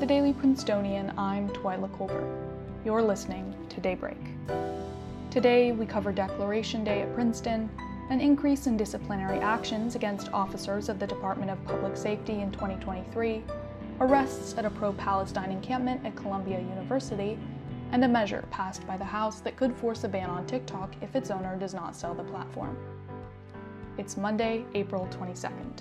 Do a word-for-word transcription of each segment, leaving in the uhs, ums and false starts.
the Daily Princetonian, I'm Twyla Colbert. You're listening to Daybreak. Today, we cover Declaration Day at Princeton, an increase in disciplinary actions against officers of the Department of Public Safety in twenty twenty-three, arrests at a pro-Palestine encampment at Columbia University, and a measure passed by the House that could force a ban on TikTok if its owner does not sell the platform. It's Monday, April twenty-second.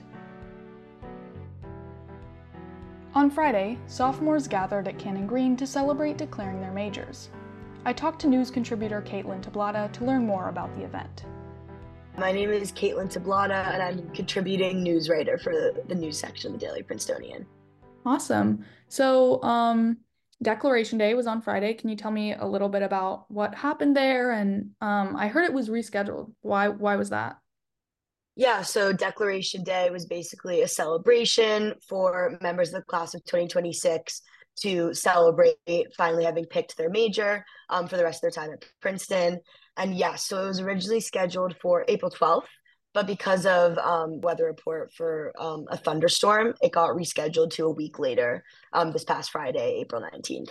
On Friday, sophomores gathered at Cannon Green to celebrate declaring their majors. I talked to news contributor Caitlin Tablata to learn more about the event. My name is Caitlin Tablata, and I'm a contributing news writer for the, the news section of the Daily Princetonian. Awesome. So, um, Declaration Day was on Friday. Can you tell me a little bit about what happened there? And um, I heard it was rescheduled. Why? Why was that? Yeah, so Declaration Day was basically a celebration for members of the class of twenty twenty-six to celebrate finally having picked their major um, for the rest of their time at Princeton. And yeah, so it was originally scheduled for April twelfth, but because of um, weather report for um, a thunderstorm, it got rescheduled to a week later, um, this past Friday, April nineteenth.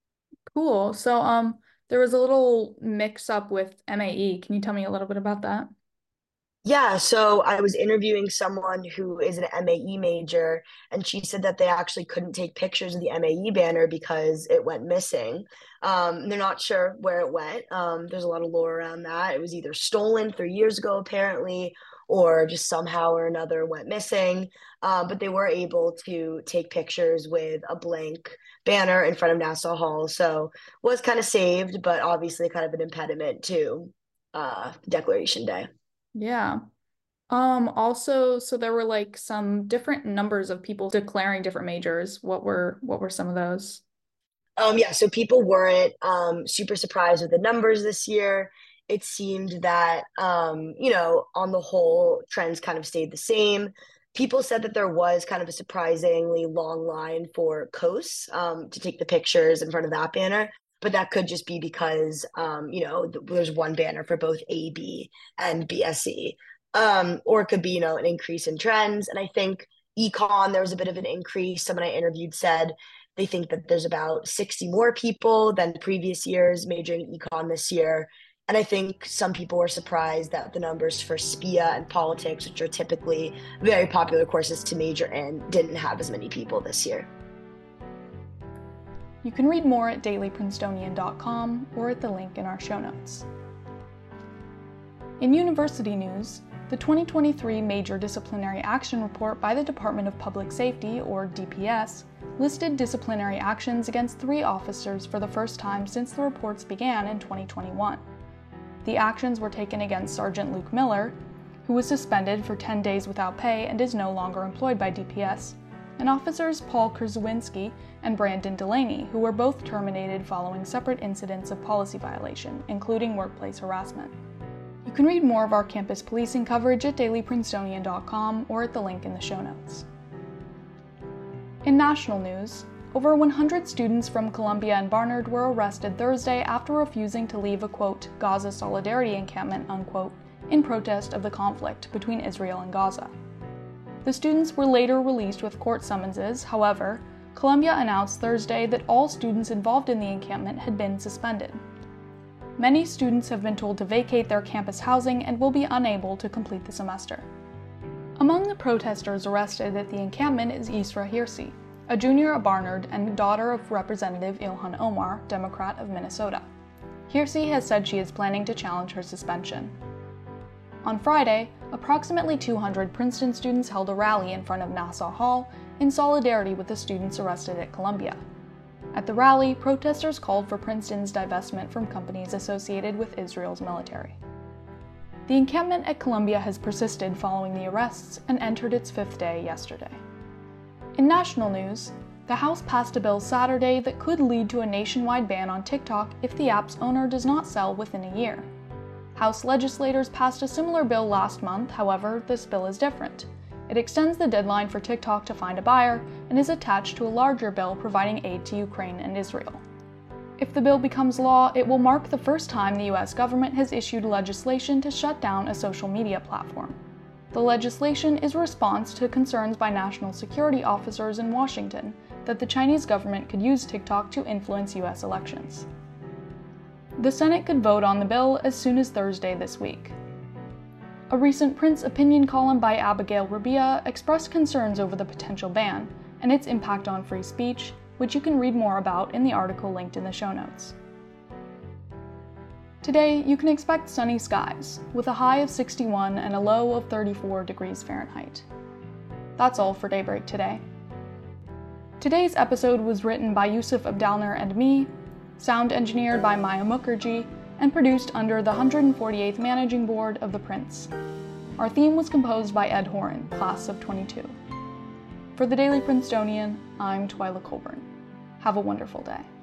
Cool. So, um, there was a little mix-up with M A E. Can you tell me a little bit about that? Yeah, so I was interviewing someone who is an M A E major, and she said that they actually couldn't take pictures of the M A E banner because it went missing. Um, they're not sure where it went. Um, there's a lot of lore around that. It was either stolen three years ago, apparently, or just somehow or another went missing. Um, but they were able to take pictures with a blank banner in front of Nassau Hall, so was kind of saved, but obviously kind of an impediment to uh, Declaration Day. Yeah. Um, also, so there were like some different numbers of people declaring different majors. What were what were some of those? Um, yeah, so people weren't um, super surprised with the numbers this year. It seemed that, um, you know, on the whole, trends kind of stayed the same. People said that there was kind of a surprisingly long line for Coase um, to take the pictures in front of that banner, but that could just be because, um, you know, th- there's one banner for both A B and B S C, um, or it could be, you know, an increase in trends. And I think econ, there was a bit of an increase. Someone I interviewed said they think that there's about sixty more people than previous years majoring in econ this year. And I think some people were surprised that the numbers for S P I A and politics, which are typically very popular courses to major in, didn't have as many people this year. You can read more at daily princetonian dot com or at the link in our show notes. In university news, the twenty twenty-three Major Disciplinary Action Report by the Department of Public Safety, or D P S, listed disciplinary actions against three officers for the first time since the reports began in twenty twenty-one. The actions were taken against Sergeant Luke Miller, who was suspended for ten days without pay and is no longer employed by D P S, and officers Paul Krzyzewski and Brandon Delaney, who were both terminated following separate incidents of policy violation, including workplace harassment. You can read more of our campus policing coverage at daily princetonian dot com or at the link in the show notes. In national news, over one hundred students from Columbia and Barnard were arrested Thursday after refusing to leave a, quote, Gaza Solidarity encampment, unquote, in protest of the conflict between Israel and Gaza. The students were later released with court summonses. However, Columbia announced Thursday that all students involved in the encampment had been suspended. Many students have been told to vacate their campus housing and will be unable to complete the semester. Among the protesters arrested at the encampment is Isra Hirsi, a junior at Barnard and daughter of Representative Ilhan Omar, Democrat of Minnesota. Hirsi has said she is planning to challenge her suspension. On Friday, approximately two hundred Princeton students held a rally in front of Nassau Hall in solidarity with the students arrested at Columbia. At the rally, protesters called for Princeton's divestment from companies associated with Israel's military. The encampment at Columbia has persisted following the arrests and entered its fifth day yesterday. In national news, the House passed a bill Saturday that could lead to a nationwide ban on TikTok if the app's owner does not sell within a year. House legislators passed a similar bill last month. However, this bill is different. It extends the deadline for TikTok to find a buyer and is attached to a larger bill providing aid to Ukraine and Israel. If the bill becomes law, it will mark the first time the U S government has issued legislation to shut down a social media platform. The legislation is a response to concerns by national security officers in Washington that the Chinese government could use TikTok to influence U S elections. The Senate could vote on the bill as soon as Thursday this week. A recent Prince opinion column by Abigail Rabia expressed concerns over the potential ban and its impact on free speech, which you can read more about in the article linked in the show notes. Today, you can expect sunny skies, with a high of sixty-one and a low of thirty-four degrees Fahrenheit. That's all for Daybreak today. Today's episode was written by Yusuf Abdalner and me, sound engineered by Maya Mukherjee, and produced under the one hundred forty-eighth Managing Board of the Prince. Our theme was composed by Ed Horan, class of twenty-two. For the Daily Princetonian, I'm Twyla Colburn. Have a wonderful day.